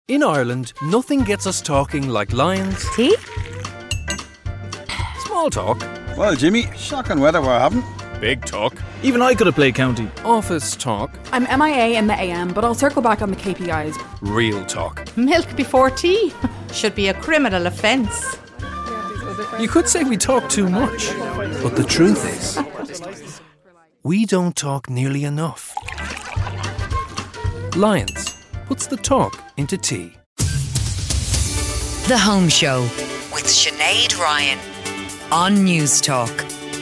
In Ireland, nothing gets us talking like lions. Tea? Small talk. Well, Jimmy, shocking weather we're having. Big talk. Even I could have played county. Office talk. I'm MIA in the AM, but I'll circle back on the KPIs. Real talk. Milk before tea should be a criminal offence. You could say we talk too much, but the truth is, we don't talk nearly enough. Lions puts the talk into tea. The Home Show with Sinead Ryan on News Talk.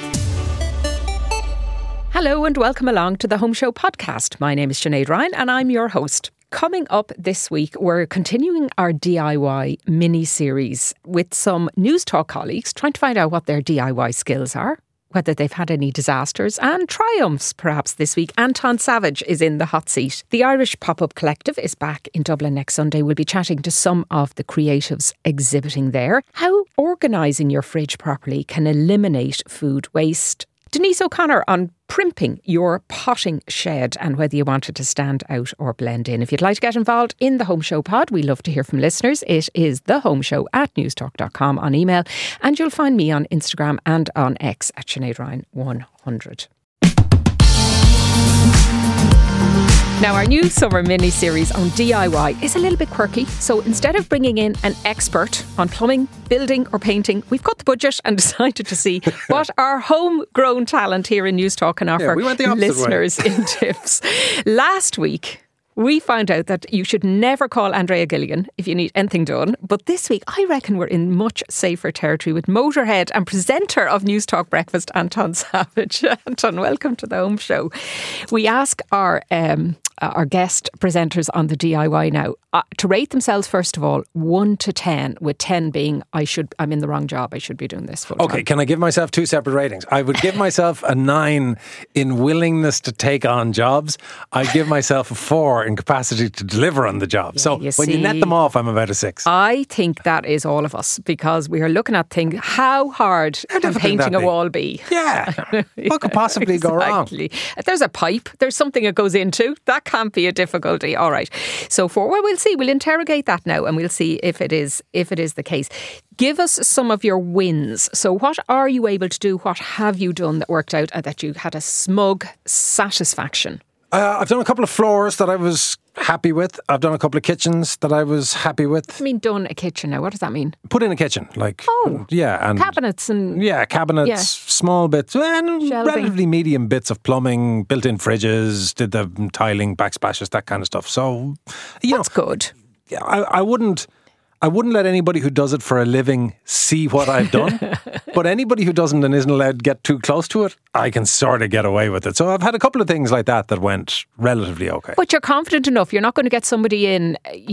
Hello and welcome along to the Home Show podcast. My name is Sinead Ryan and I'm your host. Coming up this week, we're continuing our DIY mini-series with some News Talk colleagues trying to find out what their DIY skills are, whether they've had any disasters and triumphs perhaps this week. Anton Savage is in the hot seat. The Irish Pop-Up Collective is back in Dublin next Sunday. We'll be chatting to some of the creatives exhibiting there. How organising your fridge properly can eliminate food waste. Denise O'Connor on primping your potting shed and whether you want it to stand out or blend in. If you'd like to get involved in the Home Show pod, we love to hear from listeners. It is thehomeshow@newstalk.com on email, and you'll find me on Instagram and on X at Sinead Ryan 100. Now, our new summer mini-series on DIY is a little bit quirky. So instead of bringing in an expert on plumbing, building or painting, we've cut the budget and decided to see what our homegrown talent here in News Talk can offer listeners in tips. Last week, we found out that you should never call Andrea Gilligan if you need anything done. But this week, I reckon we're in much safer territory with Motorhead and presenter of News Talk Breakfast, Anton Savage. Anton, welcome to the Home Show. We ask our guest presenters on the DIY now to rate themselves, first of all, 1 to 10, with 10 being I'm in the wrong job, I should be doing this full time. Okay, can I give myself two separate ratings? I would give myself a 9 in willingness to take on jobs. I'd give myself a 4 in capacity to deliver on the job. Yeah, so when you net them off, I'm about a 6. I think that is all of us, because we are looking at things, how hard can painting a wall be? Yeah. What could possibly go wrong? There's a pipe, there's something it goes into. That can't be a difficulty. All right. So we'll see. We'll interrogate that now and we'll see if it is the case. Give us some of your wins. So what are you able to do? What have you done that worked out and that you had a smug satisfaction? I've done a couple of floors that I was happy with. I've done a couple of kitchens that I was happy with. I mean, done a kitchen now. What does that mean? Put in a kitchen, like and cabinets and small bits, and relatively medium bits of plumbing, built-in fridges, did the tiling, backsplashes, that kind of stuff. So that's good. Yeah, I wouldn't let anybody who does it for a living see what I've done. But anybody who doesn't and isn't allowed to get too close to it, I can sort of get away with it. So I've had a couple of things like that went relatively okay. But you're confident enough. You're not going to get somebody in,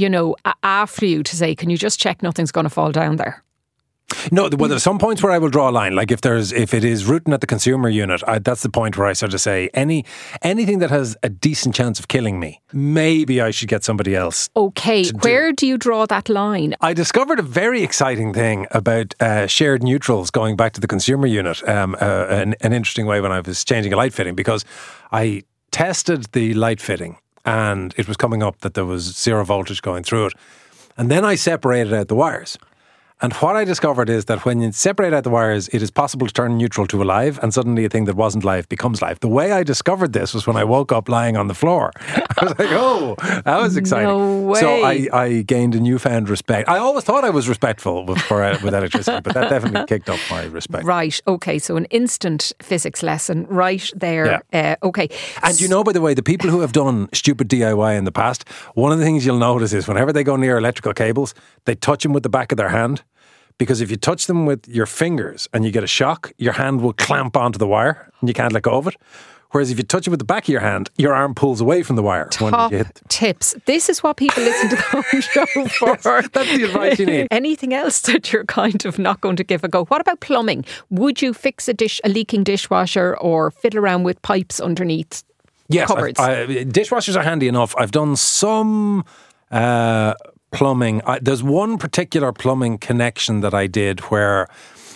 after you to say, can you just check nothing's going to fall down there? No, well, there's some points where I will draw a line. Like if it is rooting at the consumer unit, that's the point where I sort of say anything that has a decent chance of killing me, maybe I should get somebody else. Okay, where do you draw that line? I discovered a very exciting thing about shared neutrals going back to the consumer unit. An interesting way when I was changing a light fitting, because I tested the light fitting and it was coming up that there was zero voltage going through it, and then I separated out the wires. And what I discovered is that when you separate out the wires, it is possible to turn neutral to a live, and suddenly a thing that wasn't live becomes live. The way I discovered this was when I woke up lying on the floor. I was like, oh, that was exciting. No way. So I gained a newfound respect. I always thought I was respectful with electricity, but that definitely kicked up my respect. Right, okay, so an instant physics lesson right there. Yeah. Okay. And by the way, the people who have done stupid DIY in the past, one of the things you'll notice is whenever they go near electrical cables, they touch them with the back of their hand. Because if you touch them with your fingers and you get a shock, your hand will clamp onto the wire and you can't let go of it. Whereas if you touch it with the back of your hand, your arm pulls away from the wire. Top tips. This is what people listen to the Home Show for. That's the advice you need. Anything else that you're kind of not going to give a go? What about plumbing? Would you fix a leaking dishwasher or fiddle around with pipes underneath cupboards? Dishwashers are handy enough. I've done some plumbing. There's one particular plumbing connection that I did where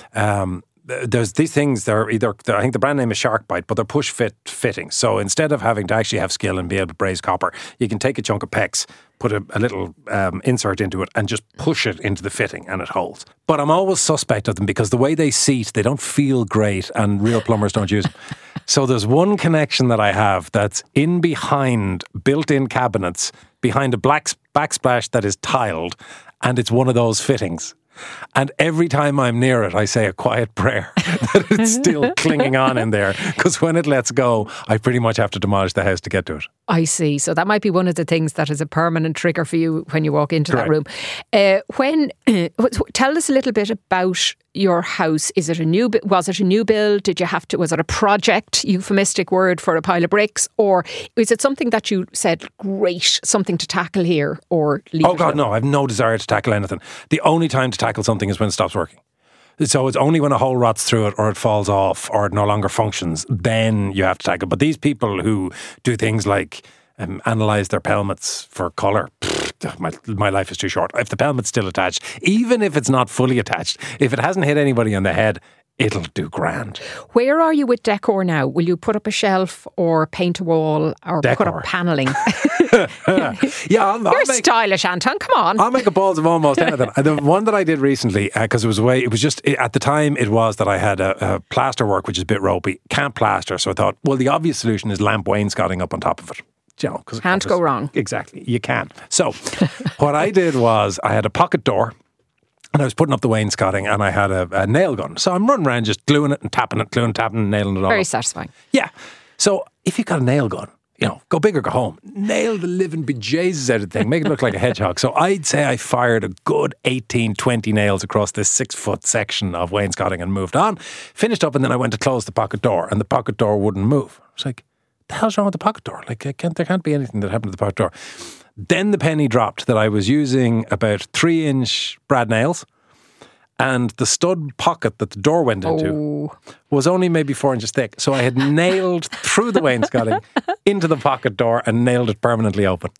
there's these things, I think the brand name is SharkBite, but they're push fit fittings. So instead of having to actually have skill and be able to braze copper, you can take a chunk of PEX, put a little insert into it and just push it into the fitting and it holds. But I'm always suspect of them because the way they seat, they don't feel great and real plumbers don't use them. So there's one connection that I have that's in behind built-in cabinets, behind a black backsplash that is tiled, and it's one of those fittings. And every time I'm near it, I say a quiet prayer that it's still clinging on in there. Because when it lets go, I pretty much have to demolish the house to get to it. I see. So that might be one of the things that is a permanent trigger for you when you walk into that room. Tell us a little bit about your house. Was it a new build? Did you have to? Was it a project? Euphemistic word for a pile of bricks, or is it something that you said, great, something to tackle here, or leave it? Oh God, no! I have no desire to tackle anything. The only time to tackle something is when it stops working. So it's only when a hole rots through it or it falls off or it no longer functions, then you have to tackle. But these people who do things like analyse their pelmets for colour, my life is too short. If the pelmet's still attached, even if it's not fully attached, if it hasn't hit anybody on the head, it'll do grand. Where are you with decor now? Will you put up a shelf or paint a wall or put up panelling? You're stylish, Anton. Come on. I'll make a balls of almost anything. The one that I did recently, because at the time it was that I had a plaster work which is a bit ropey. Can't plaster, so I thought, well, the obvious solution is lamp wainscoting up on top of it. Can't go wrong. Exactly, you can. So what I did was I had a pocket door. And I was putting up the wainscoting and I had a nail gun. So I'm running around just gluing it and tapping it, and nailing it all. Very satisfying. Yeah. So if you've got a nail gun, go big or go home. Nail the living bejesus out of the thing. Make it look like a hedgehog. So I'd say I fired a good 18, 20 nails across this 6-foot section of wainscoting and moved on. Finished up and then I went to close the pocket door and the pocket door wouldn't move. I was like, the hell's wrong with the pocket door? Like, there can't be anything that happened to the pocket door. Then the penny dropped that I was using about 3-inch brad nails, and the stud pocket that the door went into was only maybe 4 inches thick. So I had nailed through the wainscoting into the pocket door and nailed it permanently open.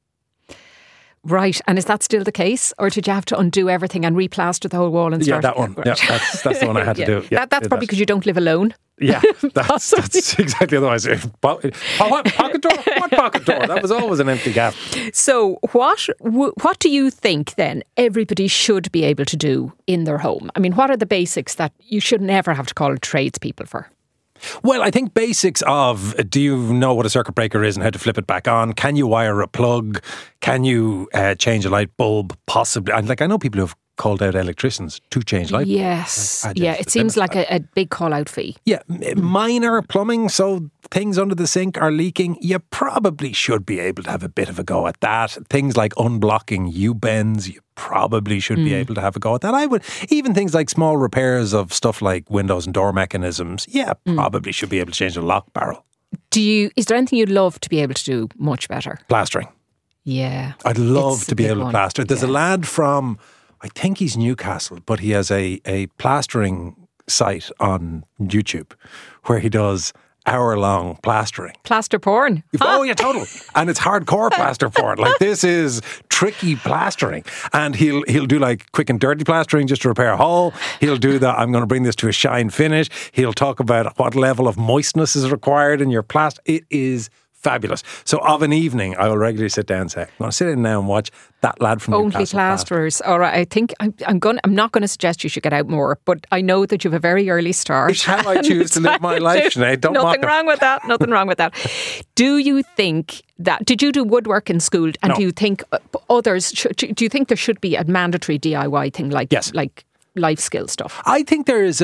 Right, and is that still the case? Or did you have to undo everything and replaster the whole wall and start? Yeah, that one. Right. Yeah, that's the one I had to do. Yeah, that's probably because you don't live alone. Yeah, that's exactly otherwise. What pocket door? What pocket door? That was always an empty gap. So what do you think then everybody should be able to do in their home? I mean, what are the basics that you should never have to call tradespeople for? Well, I think basics of, do you know what a circuit breaker is and how to flip it back on? Can you wire a plug? Can you change a light bulb? Possibly. I know people who have called out electricians to change light bulbs. Yes. It seems like a big call-out fee. Yeah. Minor plumbing, so things under the sink are leaking. You probably should be able to have a bit of a go at that. Things like unblocking U-bends, you probably should be able to have a go at that. Even things like small repairs of stuff like windows and door mechanisms, probably should be able to change the lock barrel. Is there anything you'd love to be able to do much better? Plastering. Yeah. I'd love to be able to plaster. There's a lad from, I think he's Newcastle, but he has a plastering site on YouTube where he does hour-long plastering. Plaster porn. Oh, yeah, total. And it's hardcore plaster porn. Like, this is tricky plastering. And he'll do like quick and dirty plastering just to repair a hole. He'll do that, I'm going to bring this to a shine finish. He'll talk about what level of moistness is required in your plaster. It is fabulous. So of an evening, I will regularly sit down and say, I'm going to sit in now and watch that lad from Newcastle. Only plasterers. All right. I think I'm not going to suggest you should get out more, but I know that you have a very early start. It's how I choose to live my life, Sinead. Don't Nothing wrong with that. Nothing wrong with that. Do you think that, did you do woodwork in school? And do you think do you think there should be a mandatory DIY thing like life skill stuff? I think there is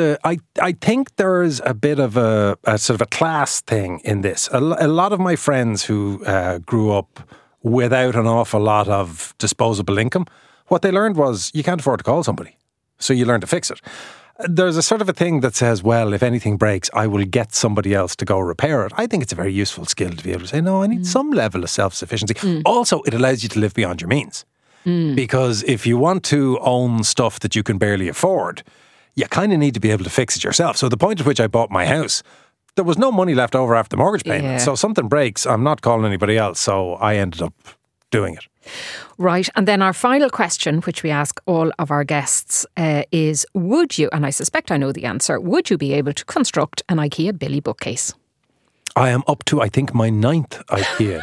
a bit of a sort of a class thing in this. A lot of my friends who grew up without an awful lot of disposable income, what they learned was you can't afford to call somebody, so you learn to fix it. There's a sort of a thing that says, well, if anything breaks, I will get somebody else to go repair it. I think it's a very useful skill to be able to say, no, I need some level of self-sufficiency. Also, it allows you to live beyond your means. Because if you want to own stuff that you can barely afford, you kind of need to be able to fix it yourself. So the point at which I bought my house, there was no money left over after the mortgage payment. Yeah. So something breaks, I'm not calling anybody else. So I ended up doing it. Right. And then our final question, which we ask all of our guests, is would you, and I suspect I know the answer, would you be able to construct an IKEA Billy bookcase? I am up to, I think, my 9th IKEA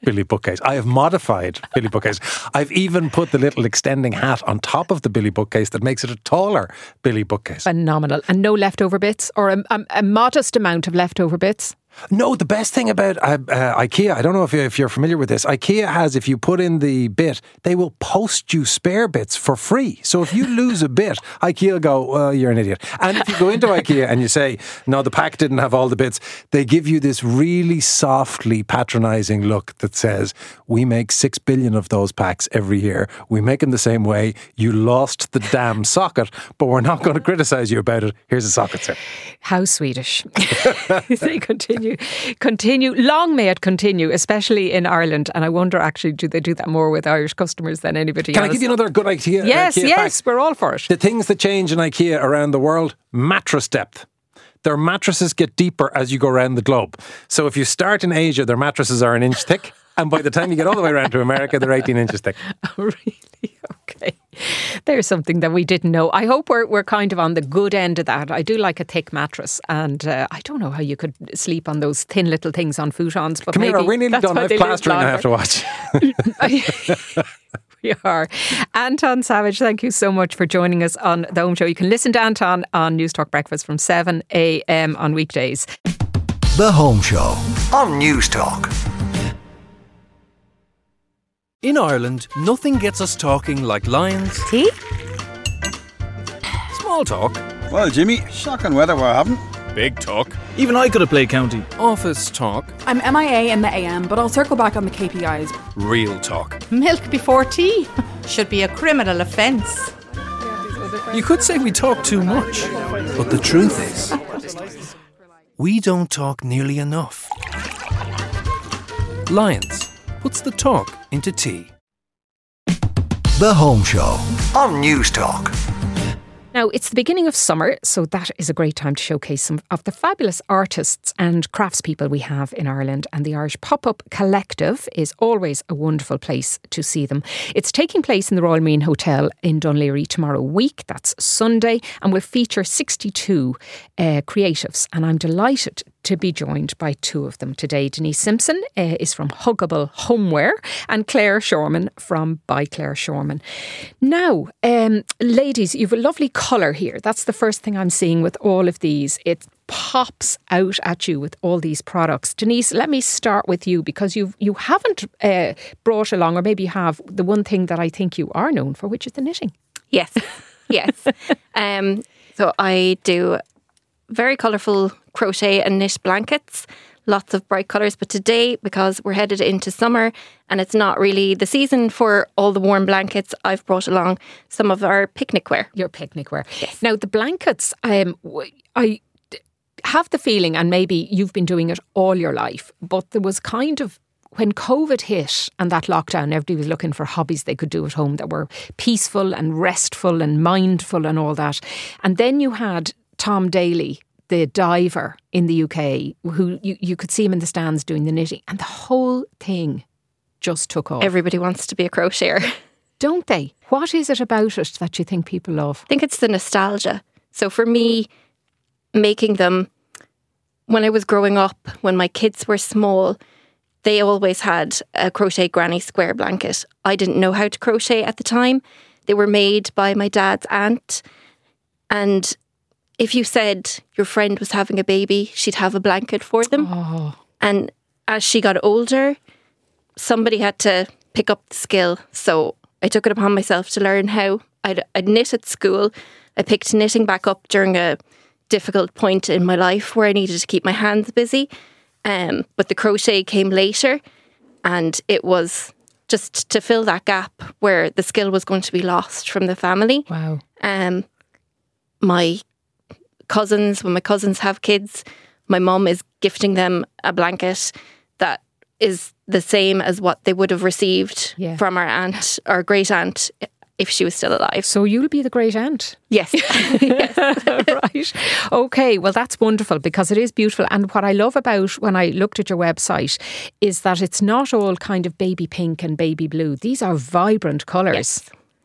Billy Bookcase. I have modified Billy Bookcase. I've even put the little extending hat on top of the Billy Bookcase that makes it a taller Billy Bookcase. Phenomenal. And no leftover bits, or a modest amount of leftover bits? No, the best thing about IKEA, I don't know if you're familiar with this, IKEA has, if you put in the bit, they will post you spare bits for free. So if you lose a bit, IKEA will go, well, you're an idiot. And if you go into IKEA and you say, no, the pack didn't have all the bits, they give you this really softly patronising look that says, we make 6 billion of those packs every year. We make them the same way. You lost the damn socket, but we're not going to criticise you about it. Here's a socket set. How Swedish. They continue. Long may it continue, especially in Ireland. And I wonder, actually, do they do that more with Irish customers than anybody else? Can I give you another good IKEA? Yes, IKEA yes, fact? we're all for it. The things that change in IKEA around the world, mattress depth. Their mattresses get deeper as you go around the globe. So if you start in Asia, their mattresses are an inch thick. And by the time you get all the way around to America, they're 18 inches thick. Oh, really? Okay. There's something that we didn't know. I hope we're kind of on the good end of that. I do like a thick mattress, and I don't know how you could sleep on those thin little things on futons. But Come maybe here, we're nearly done. I have plastering I have to watch. We are. Anton Savage, thank you so much for joining us on The Home Show. You can listen to Anton on News Talk Breakfast from 7 a.m. on weekdays. The Home Show on News Talk. In Ireland, nothing gets us talking like lions. Tea? Small talk. Well, Jimmy, shocking weather we're having. Big talk. Even I could have played county. Office talk. I'm MIA in the AM, but I'll circle back on the KPIs. Real talk. Milk before tea? Should be a criminal offence. You could say we talk too much, but the truth is, we don't talk nearly enough. Lions puts the talk into tea. The Home Show on News Talk. Now, it's the beginning of summer, so that is a great time to showcase some of the fabulous artists and craftspeople we have in Ireland. And the Irish Pop-Up Collective is always a wonderful place to see them. It's taking place in the Royal Marine Hotel in Dún Laoghaire tomorrow week. That's Sunday, and will feature 62 creatives. And I'm delighted to be joined by two of them today. Denise Simpson is from Huggable Homeware, and Claire Shorman from By Claire Shorman. Now, ladies, you've a lovely colour here. That's the first thing I'm seeing with all of these. It pops out at you with all these products. Denise, let me start with you, because you haven't brought along, or maybe you have, the one thing that I think you are known for, which is the knitting. Yes, yes. So I do very colourful crochet and knit blankets, lots of bright colours. But today, because we're headed into summer and it's not really the season for all the warm blankets, I've brought along some of our picnic wear. Your picnic wear. Yes. Now, the blankets, I have the feeling, and maybe you've been doing it all your life, but there was kind of, when COVID hit and that lockdown, everybody was looking for hobbies they could do at home that were peaceful and restful and mindful and all that. And then you had Tom Daly, the diver in the UK, who you could see him in the stands doing the knitting, and the whole thing just took off. Everybody wants to be a crocheter. Don't they? What is it about it that you think people love? I think it's the nostalgia. So for me, making them, when I was growing up, when my kids were small, they always had a crochet granny square blanket. I didn't know how to crochet at the time. They were made by my dad's aunt. And if you said your friend was having a baby, she'd have a blanket for them. Oh. And as she got older, somebody had to pick up the skill. So I took it upon myself to learn how. I'd knit at school. I picked knitting back up during a difficult point in my life where I needed to keep my hands busy. But the crochet came later, and it was just to fill that gap where the skill was going to be lost from the family. Wow. My cousins, when my cousins have kids, my mum is gifting them a blanket that is the same as what they would have received from our aunt, our great aunt, if she was still alive. So you'll be the great aunt? Yes. Yes. Right. Okay, well, that's wonderful, because it is beautiful. And what I love about, when I looked at your website, is that it's not all kind of baby pink and baby blue. These are vibrant colours. Yes.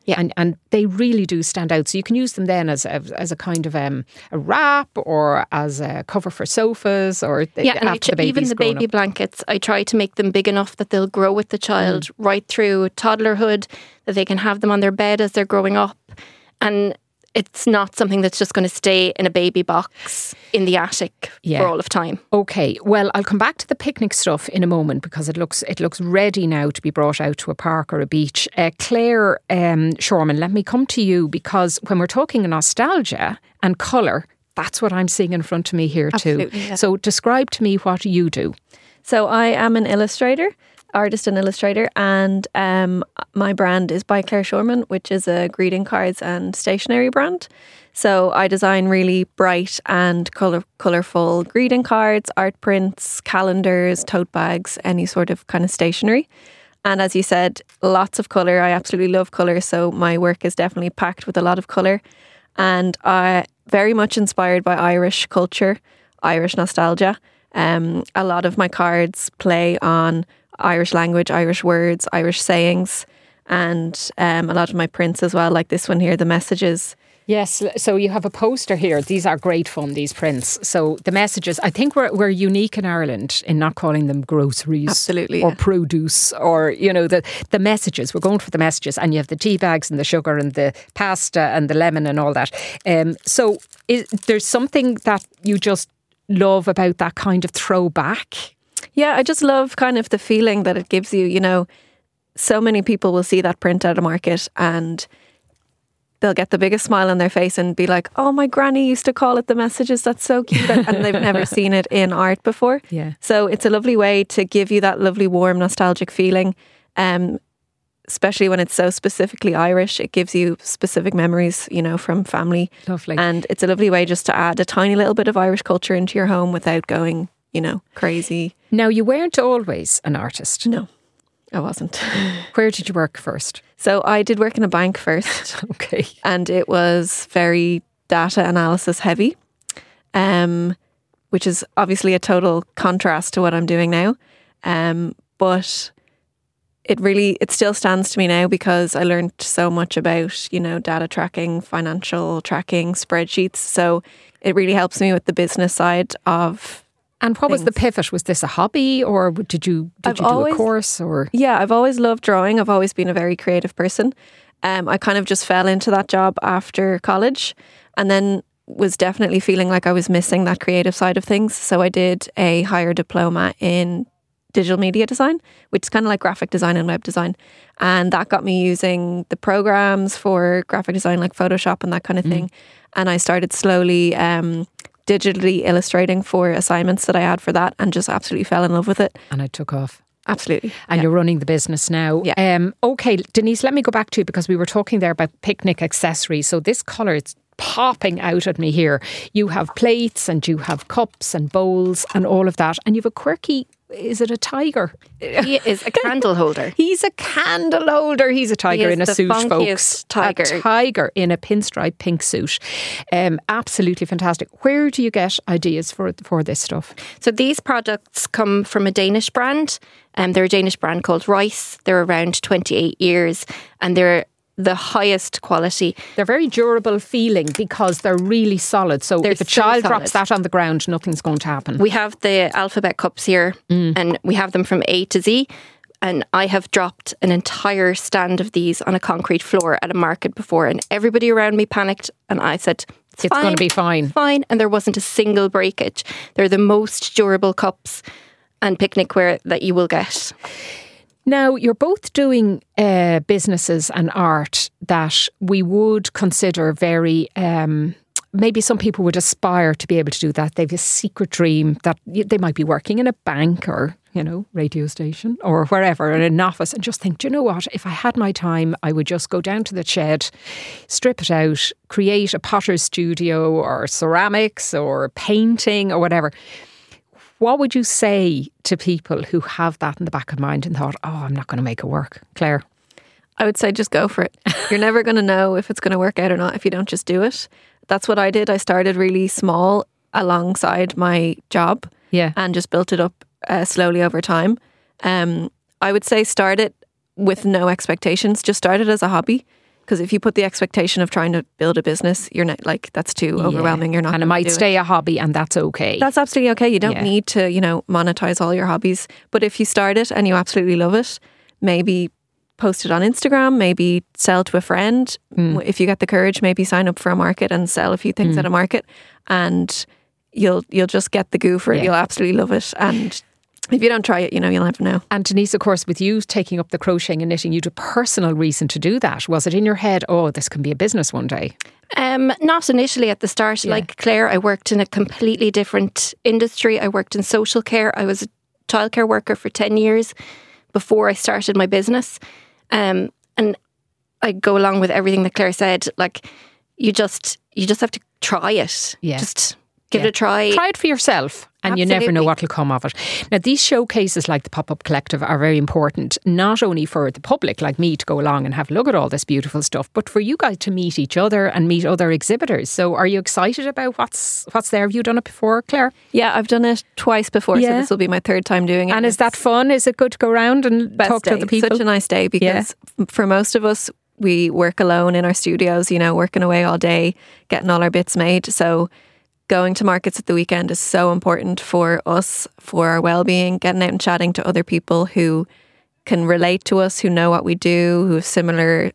Yeah. And they really do stand out. So you can use them then as a kind of a wrap or as a cover for sofas or after the baby's even the grown baby up. blankets, I try to make them big enough that they'll grow with the child right through toddlerhood, that they can have them on their bed as they're growing up. And it's not something that's just going to stay in a baby box in the attic for all of time. Okay, well, I'll come back to the picnic stuff in a moment because it looks ready now to be brought out to a park or a beach. Claire Shorman, let me come to you because when we're talking nostalgia and colour, that's what I'm seeing in front of me here too. Yeah. So describe to me what you do. So I am an artist and illustrator, and my brand is by Claire Shorman, which is a greeting cards and stationery brand. So I design really bright and colourful greeting cards, art prints, calendars, tote bags, any sort of kind of stationery. And as you said, lots of colour. I absolutely love colour, so my work is definitely packed with a lot of colour. And I very much inspired by Irish culture, Irish nostalgia. A lot of my cards play on Irish language, Irish words, Irish sayings, and a lot of my prints as well, like this one here, the messages. Yes, so you have a poster here. These are great fun, these prints. So the messages, I think we're unique in Ireland in not calling them groceries. Absolutely, or produce or, the messages. We're going for the messages, and you have the tea bags and the sugar and the pasta and the lemon and all that. So there's something that you just love about that kind of throwback. Yeah, I just love kind of the feeling that it gives you. So many people will see that print at a market and they'll get the biggest smile on their face and be like, oh, my granny used to call it the messages. That's so cute. And they've never seen it in art before. Yeah. So it's a lovely way to give you that lovely, warm, nostalgic feeling. Especially when it's so specifically Irish, it gives you specific memories, from family. Lovely. And it's a lovely way just to add a tiny little bit of Irish culture into your home without going, crazy. Now, you weren't always an artist. No, I wasn't. Where did you work first? So I did work in a bank first. Okay. And it was very data analysis heavy, which is obviously a total contrast to what I'm doing now. But it still stands to me now because I learned so much about, data tracking, financial tracking, spreadsheets. So it really helps me with the business side of And what was the pivot? Was this a hobby or did you do a course? Or Yeah, I've always loved drawing. I've always been a very creative person. I kind of just fell into that job after college and then was definitely feeling like I was missing that creative side of things. So I did a higher diploma in digital media design, which is kind of like graphic design and web design. And that got me using the programs for graphic design like Photoshop and that kind of thing. And I started slowly digitally illustrating for assignments that I had for that and just absolutely fell in love with it. And it took off. Absolutely. And you're running the business now. Yeah. Okay, Denise, let me go back to you because we were talking there about picnic accessories. So this colour, it's popping out at me here. You have plates and you have cups and bowls and all of that. And you have a quirky, is it a tiger? He is a candle holder. He's a candle holder. He's a tiger in a suit, folks. Tiger. A tiger in a pinstripe pink suit. Absolutely fantastic. Where do you get ideas for this stuff? So these products come from a Danish brand. They're a Danish brand called Rice. They're around 28 years and they're the highest quality. They're very durable feeling because they're really solid. So if a child drops that on the ground, nothing's going to happen. We have the alphabet cups here and we have them from A to Z. And I have dropped an entire stand of these on a concrete floor at a market before and everybody around me panicked and I said, it's going to be fine. Fine. And there wasn't a single breakage. They're the most durable cups and picnic-ware that you will get. Now, you're both doing businesses and art that we would consider very, maybe some people would aspire to be able to do that. They have a secret dream that they might be working in a bank or, radio station or wherever in an office and just think, do you know what? If I had my time, I would just go down to the shed, strip it out, create a potter's studio or ceramics or painting or whatever. What would you say to people who have that in the back of mind and thought, oh, I'm not going to make it work? Claire? I would say just go for it. You're never going to know if it's going to work out or not if you don't just do it. That's what I did. I started really small alongside my job and just built it up slowly over time. I would say start it with no expectations. Just start it as a hobby Because if you put the expectation of trying to build a business, you're not like, that's too overwhelming. You're not, and it might stay a hobby, and that's okay. That's absolutely okay. You don't need to, monetize all your hobbies. But if you start it and you absolutely love it, maybe post it on Instagram, maybe sell to a friend. If you get the courage, maybe sign up for a market and sell a few things at a market, and you'll just get the goo for it. You'll absolutely love it. And if you don't try it, you'll never know. And Denise, of course, with you taking up the crocheting and knitting, you had a personal reason to do that. Was it in your head, this can be a business one day? Not initially at the start. Like Claire, I worked in a completely different industry. I worked in social care. I was a childcare worker for 10 years before I started my business. And I go along with everything that Claire said. Like, you just have to try it. Yeah. Just give it a try. Try it for yourself. And Absolutely. You never know what will come of it. Now, these showcases like the Pop-Up Collective are very important, not only for the public like me to go along and have a look at all this beautiful stuff, but for you guys to meet each other and meet other exhibitors. So are you excited about what's there? Have you done it before, Claire? Yeah, I've done it twice before, so this will be my third time doing it. And is that fun? Is it good to go around and talk to other people? Such a nice day, because for most of us, we work alone in our studios, working away all day, getting all our bits made. So going to markets at the weekend is so important for us, for our well-being, getting out and chatting to other people who can relate to us, who know what we do, who have similar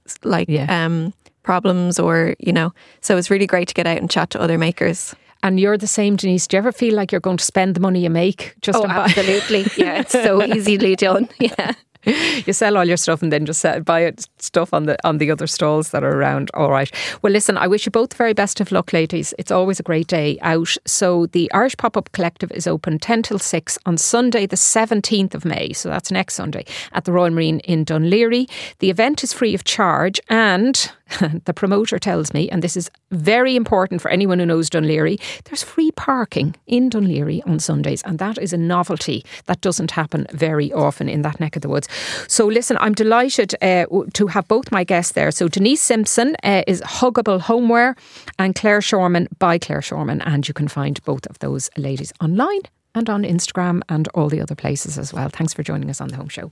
problems, or, so it's really great to get out and chat to other makers. And you're the same, Denise. Do you ever feel like you're going to spend the money you make? Absolutely. Yeah, it's so easily done. Yeah. You sell all your stuff and then just buy stuff on the other stalls that are around. All right. Well, listen, I wish you both the very best of luck, ladies. It's always a great day out. So the Irish Pop-Up Collective is open 10 till 6 on Sunday, the 17th of May. So that's next Sunday at the Royal Marine in Dunleary. The event is free of charge, and the promoter tells me, and this is very important for anyone who knows Dunleary, there's free parking in Dunleary on Sundays, and that is a novelty that doesn't happen very often in that neck of the woods. So listen, I'm delighted to have both my guests there. So Denise Simpson is Huggable Homeware, and Claire Shorman by Claire Shorman, and you can find both of those ladies online and on Instagram and all the other places as well. Thanks for joining us on The Home Show.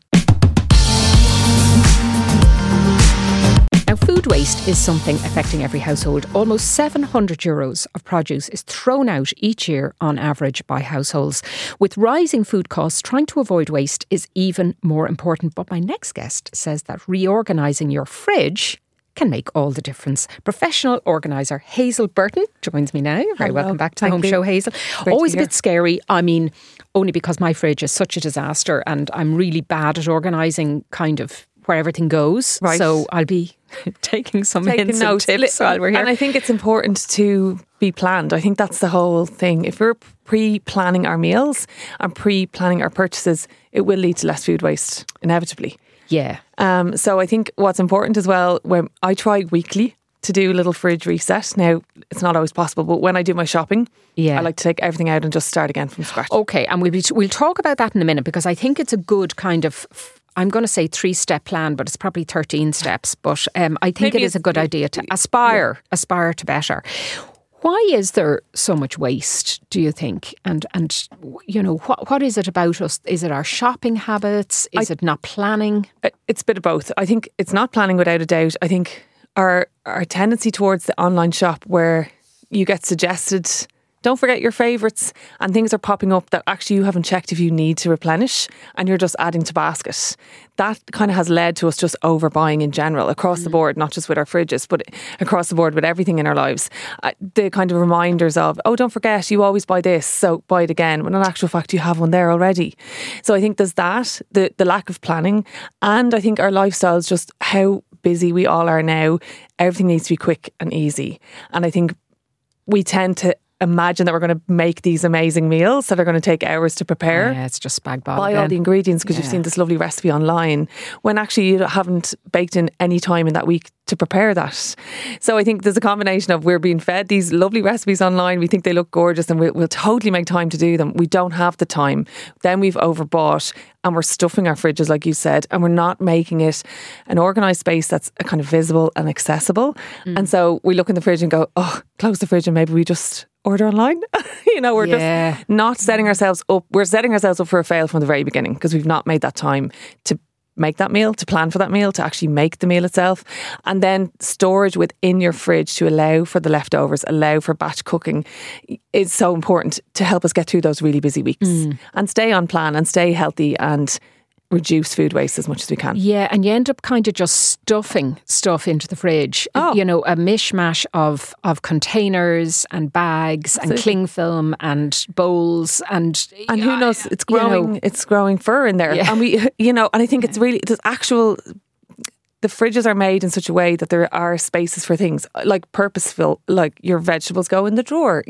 Now, food waste is something affecting every household. Almost €700 of produce is thrown out each year on average by households. With rising food costs, trying to avoid waste is even more important. But my next guest says that reorganising your fridge can make all the difference. Professional organiser Hazel Burton joins me now. You're very welcome back to The Home Show, Hazel. Always a bit scary. I mean, only because my fridge is such a disaster and I'm really bad at organising kind of where everything goes. Right. So I'll be taking some hints and tips while we're here. And I think it's important to be planned. I think that's the whole thing. If we're pre-planning our meals and pre-planning our purchases, it will lead to less food waste, inevitably. Yeah. So I think what's important as well, when I try weekly to do a little fridge reset. Now, it's not always possible, but when I do my shopping, I like to take everything out and just start again from scratch. Okay, and we'll talk about that in a minute, because I think it's a good kind of, I'm going to say 3-step plan, but it's probably 13 steps. But I think it is a good idea to aspire to better. Why is there so much waste, do you think? And you know, what is it about us? Is it our shopping habits? Is it not planning? It's a bit of both. I think it's not planning without a doubt. I think our tendency towards the online shop, where you get suggested, don't forget your favourites, and things are popping up that actually you haven't checked if you need to replenish, and you're just adding to basket. That kind of has led to us just overbuying in general, across the board, not just with our fridges, but across the board with everything in our lives. The kind of reminders of, oh, don't forget, you always buy this, so buy it again, when in actual fact you have one there already. So I think there's that, the lack of planning, and I think our lifestyles, just how busy we all are now, everything needs to be quick and easy. And I think we tend to imagine that we're going to make these amazing meals that are going to take hours to prepare. Yeah, it's just bag bottle. Buy all the ingredients because you've seen this lovely recipe online, when actually you haven't baked in any time in that week to prepare that. So I think there's a combination of, we're being fed these lovely recipes online, we think they look gorgeous, and we'll totally make time to do them. We don't have the time. Then we've overbought and we're stuffing our fridges, like you said, and we're not making it an organised space that's kind of visible and accessible. And so we look in the fridge and go, oh, close the fridge and maybe we just order online. You know, we're just not setting ourselves up. We're setting ourselves up for a fail from the very beginning, because we've not made that time to make that meal, to plan for that meal, to actually make the meal itself. And then storage within your fridge to allow for the leftovers, allow for batch cooking is so important to help us get through those really busy weeks and stay on plan and stay healthy and reduce food waste as much as we can. Yeah, and you end up kind of just stuffing stuff into the fridge. Oh. You know, a mishmash of containers and bags and cling film and bowls and who knows, it's growing. It's growing fur in there, and we, and I think it's really the fridges are made in such a way that there are spaces for things like purposeful, like your vegetables go in the drawer.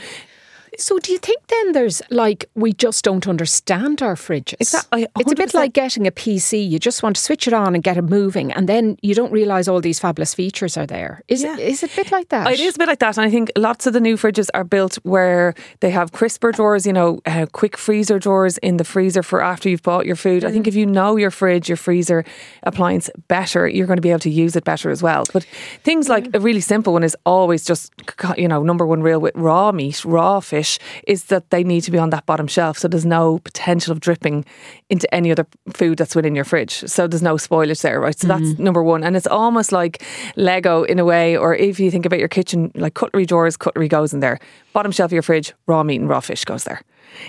So do you think then there's we just don't understand our fridges? Exactly. It's a bit like getting a PC. You just want to switch it on and get it moving, and then you don't realise all these fabulous features are there. Is it a bit like that? It is a bit like that, and I think lots of the new fridges are built where they have crisper drawers, quick freezer drawers in the freezer for after you've bought your food. I think if you know your fridge, your freezer appliance better, you're going to be able to use it better as well. But things like a really simple one is always just, number one rule with raw meat, raw fish, is that they need to be on that bottom shelf, so there's no potential of dripping into any other food that's within your fridge, so there's no spoilage there, right? So that's number one. And it's almost like Lego in a way, or if you think about your kitchen, like cutlery drawers, cutlery goes in there. Bottom shelf of your fridge, raw meat and raw fish goes there.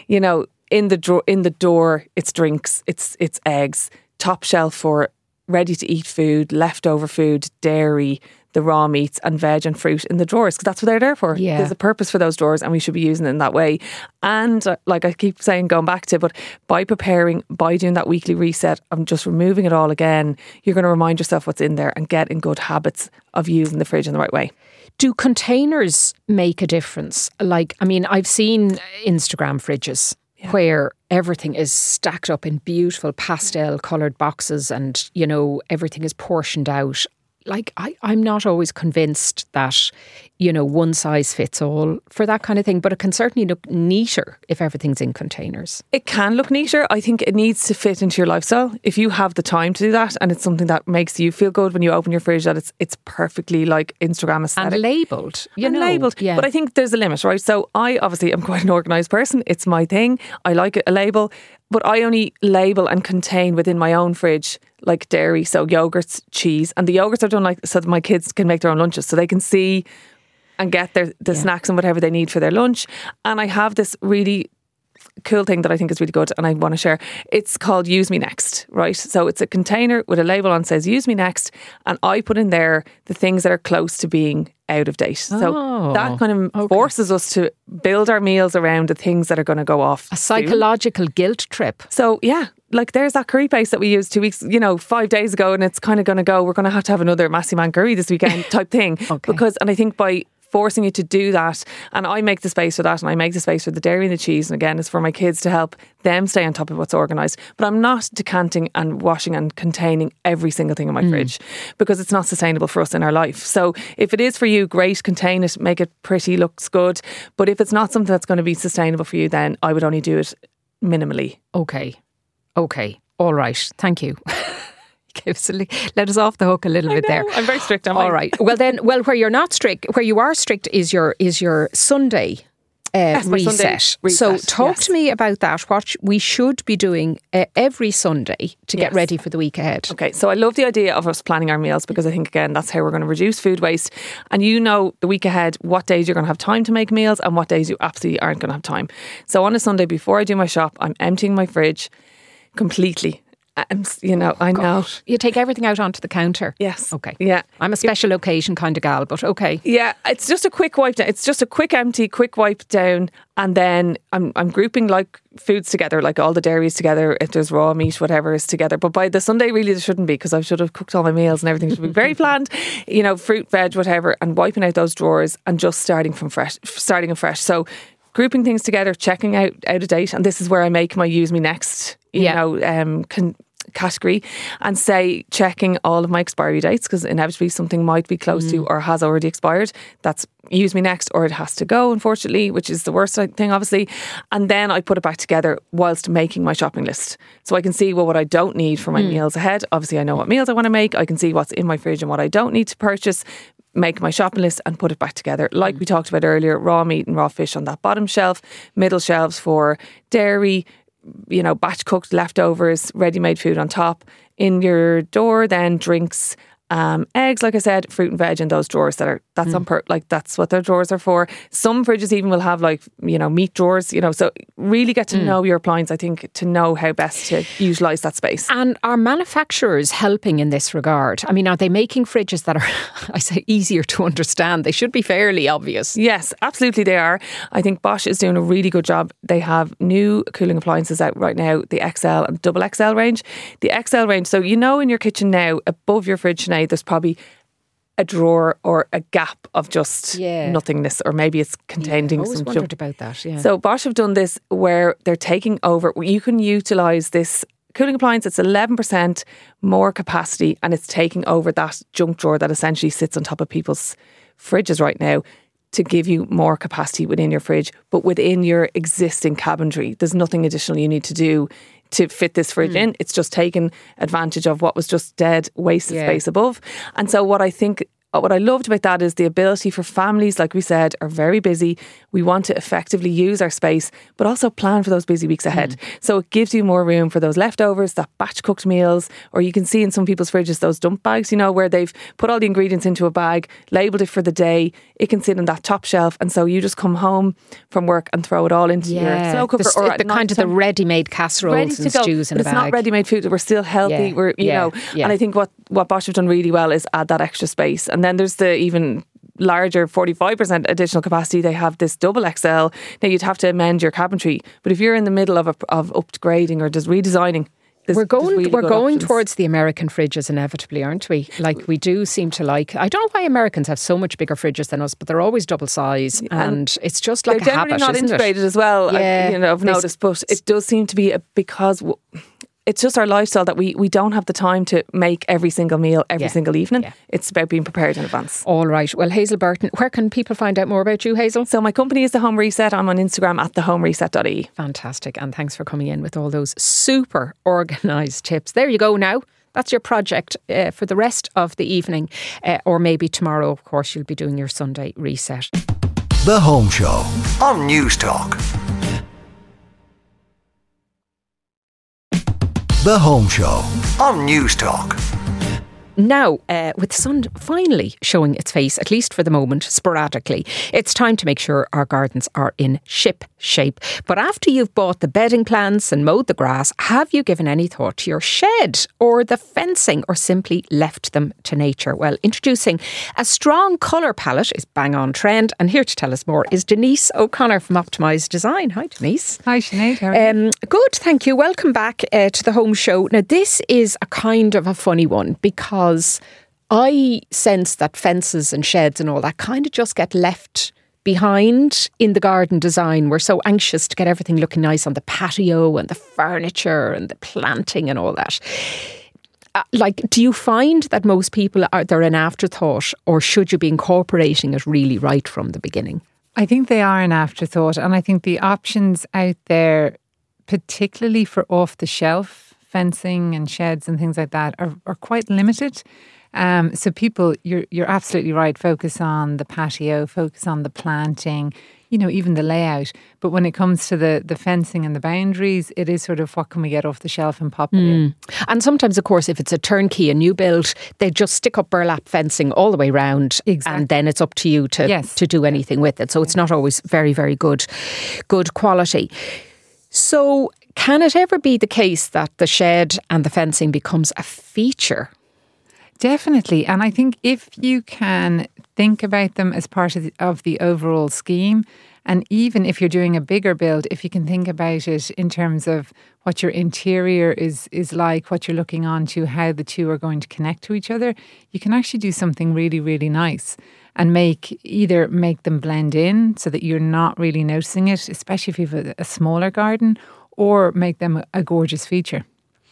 In the door, it's drinks, it's eggs. Top shelf for ready to eat food, leftover food, dairy, the raw meats and veg and fruit in the drawers, because that's what they're there for. Yeah. There's a purpose for those drawers, and we should be using it in that way. And like I keep saying, going back to, but by doing that weekly reset and just removing it all again, you're going to remind yourself what's in there and get in good habits of using the fridge in the right way. Do containers make a difference? I've seen Instagram fridges where everything is stacked up in beautiful pastel coloured boxes and, everything is portioned out. I'm not always convinced that, one size fits all for that kind of thing, but it can certainly look neater if everything's in containers. It can look neater. I think it needs to fit into your lifestyle. If you have the time to do that, and it's something that makes you feel good when you open your fridge, that it's perfectly like Instagram aesthetic. And labelled. Labelled. Yeah. But I think there's a limit, right? So I obviously am quite an organised person. It's my thing. I like a label. But I only label and contain within my own fridge like dairy, so yogurts, cheese. And the yogurts are done so that my kids can make their own lunches, so they can see and get the snacks and whatever they need for their lunch. And I have this really cool thing that I think is really good and I want to share. It's called Use Me Next, right? So it's a container with a label on that says Use Me Next, and I put in there the things that are close to being out of date. So that kind of forces us to build our meals around the things that are going to go off. A psychological guilt trip. So there's that curry paste that we used 2 weeks, 5 days ago, and it's kind of going to go, we're going to have another Massey Man curry this weekend type thing. And I think by forcing you to do that, and I make the space for that, and I make the space for the dairy and the cheese, and again it's for my kids to help them stay on top of what's organised, but I'm not decanting and washing and containing every single thing in my fridge, because it's not sustainable for us in our life. So if it is for you, great, contain it, make it pretty, looks good, but if it's not something that's going to be sustainable for you, then I would only do it minimally. Okay, all right, thank you. Let us off the hook a little bit there. I'm very strict. All right. Well, where you're not strict, where you are strict is your Sunday reset. So talk to me about that. What we should be doing every Sunday to get ready for the week ahead. Okay. So I love the idea of us planning our meals, because I think again that's how we're going to reduce food waste. And the week ahead what days you're going to have time to make meals and what days you absolutely aren't going to have time. So on a Sunday before I do my shop, I'm emptying my fridge completely. I know. You take everything out onto the counter? Yes. Okay. Yeah. I'm a special occasion kind of gal, but okay. Yeah, it's just a quick wipe down. It's just a quick empty, quick wipe down, and then I'm grouping like foods together, like all the dairies together, if there's raw meat, whatever is together. But by the Sunday, really there shouldn't be, because I should have cooked all my meals and everything should be very planned, fruit, veg, whatever, and wiping out those drawers and just starting afresh. So grouping things together, checking out of date, and this is where I make my Use Me Next, category, and say checking all of my expiry dates, because inevitably something might be close to or has already expired. That's Use Me Next, or it has to go, unfortunately, which is the worst thing, obviously. And then I put it back together whilst making my shopping list, so I can see what I don't need for my meals ahead. Obviously I know what meals I want to make. I can see what's in my fridge and what I don't need to purchase, make my shopping list and put it back together. Like we talked about earlier, raw meat and raw fish on that bottom shelf, middle shelves for dairy, batch cooked leftovers, ready-made food on top. in your door, then drinks, eggs, like I said, fruit and veg in those drawers that's that's what their drawers are for. Some fridges even will have meat drawers, so really get to know your appliance, I think, to know how best to utilise that space. And are manufacturers helping in this regard? I mean, are they making fridges that are, I say, easier to understand? They should be fairly obvious. Yes, absolutely they are. I think Bosch is doing a really good job. They have new cooling appliances out right now, the XL and double XL range. The XL range, so in your kitchen now, above your fridge now, there's probably a drawer or a gap of just nothingness, or maybe it's containing I always wondered about that. Yeah. So Bosch have done this where they're taking over. You can utilise this cooling appliance. It's 11% more capacity, and it's taking over that junk drawer that essentially sits on top of people's fridges right now, to give you more capacity within your fridge, but within your existing cabinetry. There's nothing additional you need to do to fit this fridge in. It's just taking advantage of what was just dead, wasted space above. And so what I loved about that is the ability for families, like we said, are very busy. We want to effectively use our space, but also plan for those busy weeks ahead. So it gives you more room for those leftovers, that batch cooked meals, or you can see in some people's fridges those dump bags, where they've put all the ingredients into a bag, labelled it for the day. It can sit on that top shelf, and so you just come home from work and throw it all into your slow cooker, or the kind of the ready-made casseroles and stews in a bag. It's not ready-made food. We're still healthy. We're and I think what Bosch have done really well is add that extra space. And then there's the even larger 45% additional capacity. They have this double XL. Now you'd have to amend your cabinetry, but if you're in the middle of upgrading or just redesigning, we're going towards the American fridges inevitably, aren't we? Like, we do seem to like. I don't know why Americans have so much bigger fridges than us, but they're always double size, and it's just like a habit, not isn't integrated it? as well. I've noticed, but it does seem to be because it's just our lifestyle that we don't have the time to make every single meal every single evening. It's about being prepared in advance. All right. Well, Hazel Burton, where can people find out more about you, Hazel? So my company is The Home Reset. I'm on Instagram at thehomereset.ie. Fantastic. And thanks for coming in with all those super organised tips. There you go now. That's your project for the rest of the evening. Or maybe tomorrow, of course, you'll be doing your Sunday reset. The Home Show on News Talk. The Home Show on News Talk. Now, with the sun finally showing its face, at least for the moment, sporadically, it's time to make sure our gardens are in ship shape. But after you've bought the bedding plants and mowed the grass, have you given any thought to your shed or the fencing, or simply left them to nature? Well, introducing a strong colour palette is bang on trend, and here to tell us more is Denise O'Connor from Optimised Design. Hi, Denise. Hi, Sinead. How are you? Good, thank you. Welcome back to the Home Show. Now, this is a kind of a funny one, because I sense that fences and sheds and all that kind of just get left behind in the garden design. We're so anxious to get everything looking nice on the patio and the furniture and the planting and all that. Do you find that most people they're an afterthought, or should you be incorporating it really right from the beginning? I think they are an afterthought, and I think the options out there, particularly for off-the-shelf fencing and sheds and things like that, are quite limited. So people, you're absolutely right, focus on the patio, focus on the planting, even the layout. But when it comes to the fencing and the boundaries, it is sort of what can we get off the shelf and pop it in. And sometimes, of course, if it's a turnkey, a new build, they just stick up burlap fencing all the way round. Exactly. And then it's up to you to do anything with it. So it's not always very, very good quality. So can it ever be the case that the shed and the fencing becomes a feature? Definitely. And I think if you can think about them as part of the overall scheme, and even if you're doing a bigger build, if you can think about it in terms of what your interior is like, what you're looking onto, how the two are going to connect to each other, you can actually do something really, really nice and make them blend in so that you're not really noticing it, especially if you have a smaller garden, or make them a gorgeous feature.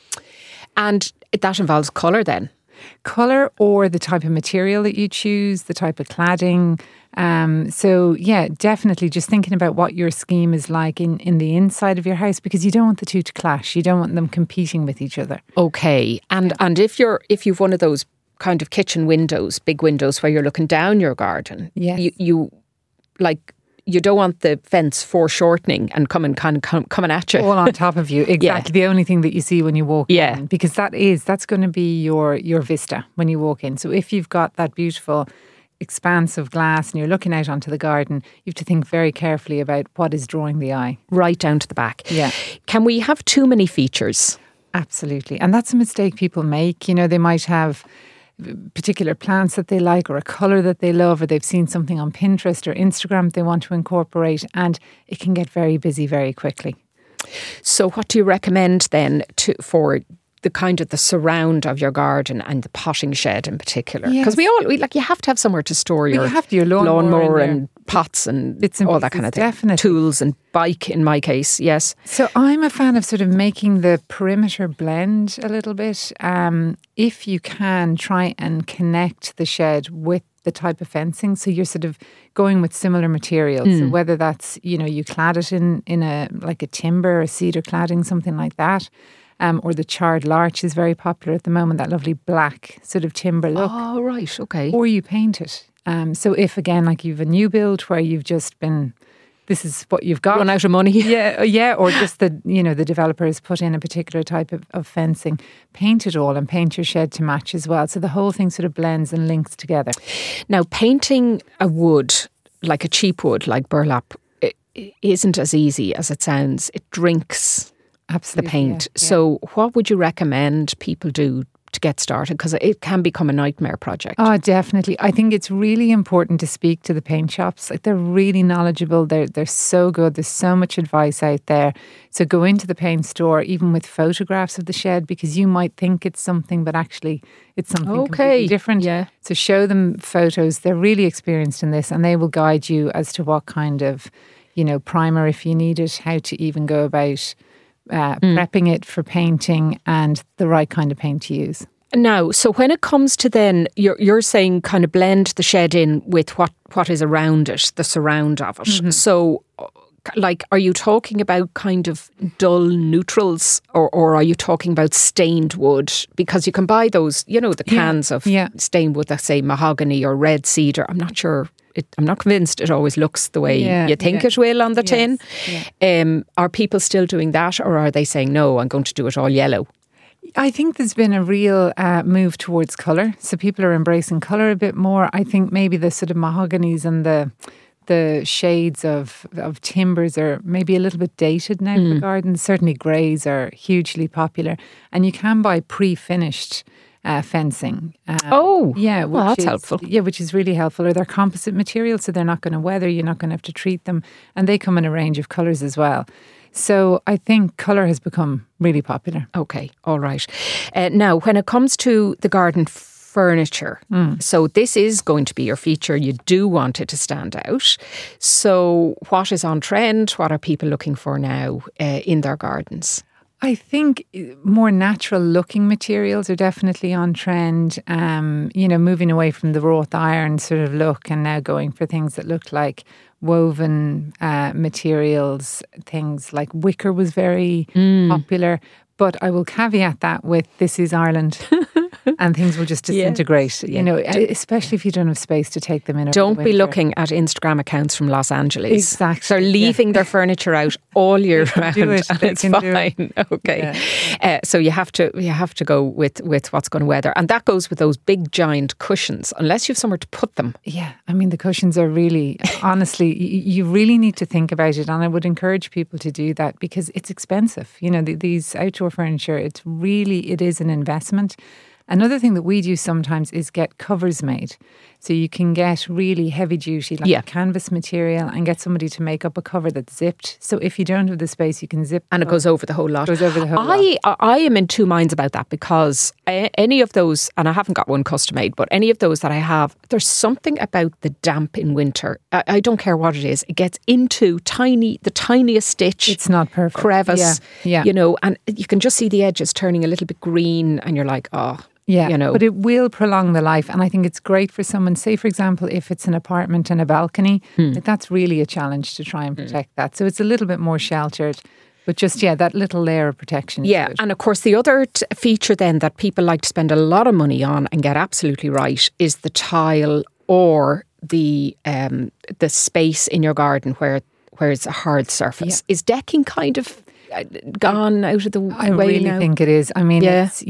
And that involves colour then? Colour, or the type of material that you choose, the type of cladding. So yeah, definitely just thinking about what your scheme is like in the inside of your house, because you don't want the two to clash. You don't want them competing with each other. Okay. And if you've one of those kind of kitchen windows, big windows where you're looking down your garden, yes. you don't want the fence foreshortening and coming at you. All on top of you. Exactly. The only thing that you see when you walk in. Because that's going to be your vista when you walk in. So if you've got that beautiful expanse of glass and you're looking out onto the garden, you have to think very carefully about what is drawing the eye. Right down to the back. Yeah. Can we have too many features? Absolutely. And that's a mistake people make. You know, they might have particular plants that they like or a colour that they love, or they've seen something on Pinterest or Instagram they want to incorporate, and it can get very busy very quickly. So what do you recommend then for the kind of the surround of your garden and the potting shed in particular? Because you have to have somewhere to store your lawnmower and pots and all that kind of thing. Definitely. Tools and bike in my case, yes. So I'm a fan of sort of making the perimeter blend a little bit. If you can, try and connect the shed with the type of fencing. So you're sort of going with similar materials. So whether that's, you clad it in a timber or cedar cladding, something like that. Or the charred larch is very popular at the moment, that lovely black sort of timber look. Oh, right, okay. Or you paint it. So if, again, like you've a new build where you've just been, this is what you've got. Run out of money. Yeah, or just the developer has put in a particular type of fencing. Paint it all and paint your shed to match as well. So the whole thing sort of blends and links together. Now, painting a wood, like a cheap wood, like burlap, it isn't as easy as it sounds. It drinks the paint. Yeah. So what would you recommend people do to get started? Because it can become a nightmare project. Oh, definitely. I think it's really important to speak to the paint shops. Like, they're really knowledgeable. They're so good. There's so much advice out there. So go into the paint store, even with photographs of the shed, because you might think it's something, but actually it's something completely different. Yeah. So show them photos. They're really experienced in this, and they will guide you as to what kind of, primer, if you need it, how to even go about prepping it for painting, and the right kind of paint to use. Now, so when it comes to then, you're saying kind of blend the shed in with what is around it, the surround of it. Mm-hmm. So, like, are you talking about kind of dull neutrals, or are you talking about stained wood? Because you can buy those, the cans of stained wood that say mahogany or red cedar. I'm not sure. I'm not convinced it always looks the way you think it will on the tin. Yeah. Are people still doing that, or are they saying, no, I'm going to do it all yellow? I think there's been a real move towards colour. So people are embracing colour a bit more. I think maybe the sort of mahoganies and the shades of timbers are maybe a little bit dated now for gardens. Certainly greys are hugely popular. And you can buy pre-finished fencing. That's helpful. Yeah, which is really helpful. Or they're composite materials, so they're not going to weather. You're not going to have to treat them. And they come in a range of colours as well. So I think colour has become really popular. Okay, all right. Now, when it comes to the garden furniture, so this is going to be your feature. You do want it to stand out. So what is on trend? What are people looking for now in their gardens? I think more natural looking materials are definitely on trend. Moving away from the wrought iron sort of look and now going for things that look like woven materials. Things like wicker was very popular. But I will caveat that with this is Ireland. And things will just disintegrate, especially if you don't have space to take them in. Don't be looking at Instagram accounts from Los Angeles. Exactly. They're leaving their furniture out all year round, and it's fine. Okay, so you have to go with what's going to weather, and that goes with those big giant cushions. Unless you have somewhere to put them. Yeah, I mean the cushions are really, honestly, you really need to think about it, and I would encourage people to do that because it's expensive. These outdoor furniture, it is an investment. Another thing that we do sometimes is get covers made. So you can get really heavy duty, like canvas material, and get somebody to make up a cover that's zipped. So if you don't have the space, you can zip and it goes over the whole lot. I am in two minds about that because any of those, and I haven't got one custom made, but any of those that I have, there's something about the damp in winter. I don't care what it is. It gets into the tiniest stitch. It's not perfect. Crevice. Yeah. And you can just see the edges turning a little bit green, and you're like, oh. Yeah, but it will prolong the life. And I think it's great for someone, say, for example, if it's an apartment and a balcony, that's really a challenge to try and protect that. So it's a little bit more sheltered. But just, that little layer of protection. Yeah, and of course the other feature then that people like to spend a lot of money on and get absolutely right is the tile or the space in your garden where it's a hard surface. Is decking kind of gone out of the way now? I really think it is. I mean, it's,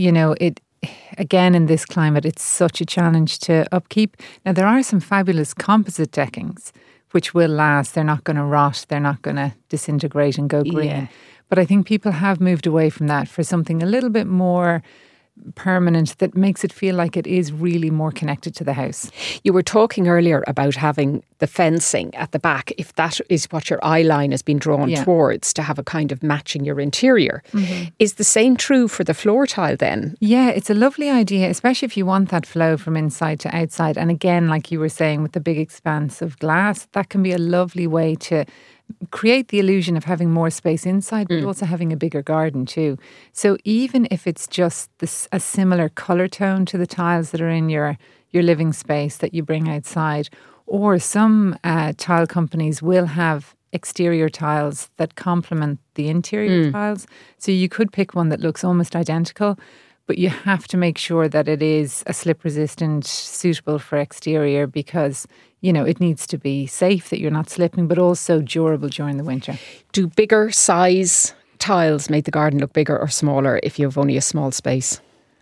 again, in this climate, it's such a challenge to upkeep. Now, there are some fabulous composite deckings which will last. They're not going to rot. They're not going to disintegrate and go green. Yeah. But I think people have moved away from that for something a little bit more permanent that makes it feel like it is really more connected to the house. You were talking earlier about having the fencing at the back, if that is what your eye line has been drawn towards, to have a kind of matching your interior. Is the same true for the floor tile then? Yeah, it's a lovely idea, especially if you want that flow from inside to outside. And again, like you were saying, with the big expanse of glass, that can be a lovely way to create the illusion of having more space inside, but also having a bigger garden too. So even if it's just a similar colour tone to the tiles that are in your living space that you bring outside, or some tile companies will have exterior tiles that complement the interior tiles. So you could pick one that looks almost identical, but you have to make sure that it is a slip resistant, suitable for exterior, because it needs to be safe that you're not slipping, but also durable during the winter. Do bigger size tiles make the garden look bigger or smaller if you have only a small space?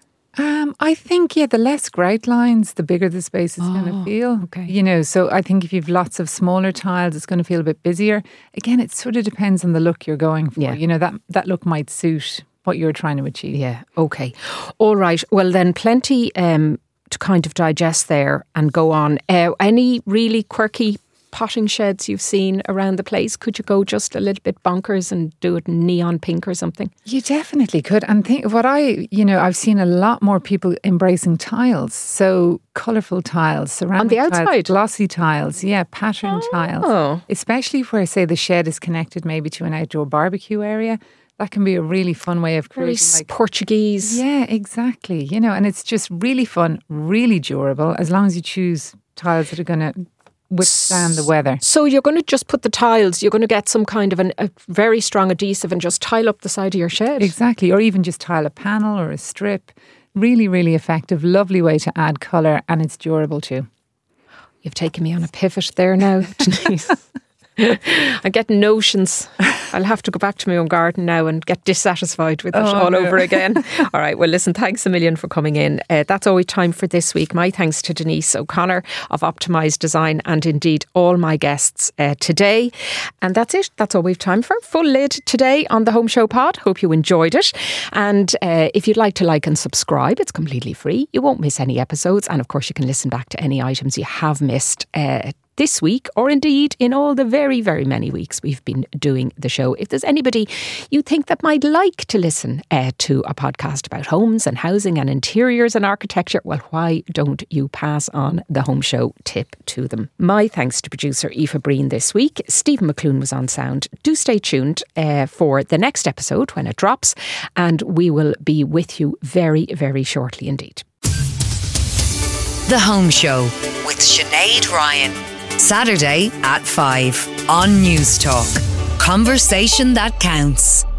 I think, the less grout lines, the bigger the space is going to feel. Okay. So I think if you've lots of smaller tiles, it's going to feel a bit busier. Again, it sort of depends on the look you're going for. Yeah. That look might suit what you're trying to achieve. Yeah, okay. All right. Well, then plenty to kind of digest there and go on. Any really quirky potting sheds you've seen around the place? Could you go just a little bit bonkers and do it in neon pink or something? You definitely could. And think what I've seen a lot more people embracing tiles. So colourful tiles, ceramic on the outside, tiles, glossy tiles, pattern tiles. Especially where, say, the shed is connected maybe to an outdoor barbecue area. That can be a really fun way of creating very Portuguese. Yeah, exactly. And it's just really fun, really durable, as long as you choose tiles that are going to withstand the weather. So you're going to just put the tiles, you're going to get some kind of a very strong adhesive and just tile up the side of your shed. Exactly, or even just tile a panel or a strip. Really, really effective, lovely way to add colour, and it's durable too. You've taken me on a pivot there now, Denise. I'm getting notions. I'll have to go back to my own garden now and get dissatisfied with it over again. All right, well listen, thanks a million for coming in. That's all we have time for this week. My thanks to Denise O'Connor of Optimised Design, and indeed all my guests today. And that's it. That's all we have time for. Full lid today on the Home Show Pod. Hope you enjoyed it. And if you'd like to like and subscribe, it's completely free. You won't miss any episodes. And of course you can listen back to any items you have missed this week, or indeed in all the very, very many weeks we've been doing the show. If there's anybody you think that might like to listen to a podcast about homes and housing and interiors and architecture, well, why don't you pass on the Home Show tip to them? My thanks to producer Aoife Breen this week. Stephen McClune was on sound. Do stay tuned for the next episode when it drops, and we will be with you very, very shortly indeed. The Home Show with Sinead Ryan. Saturday at 5 on News Talk. Conversation that counts.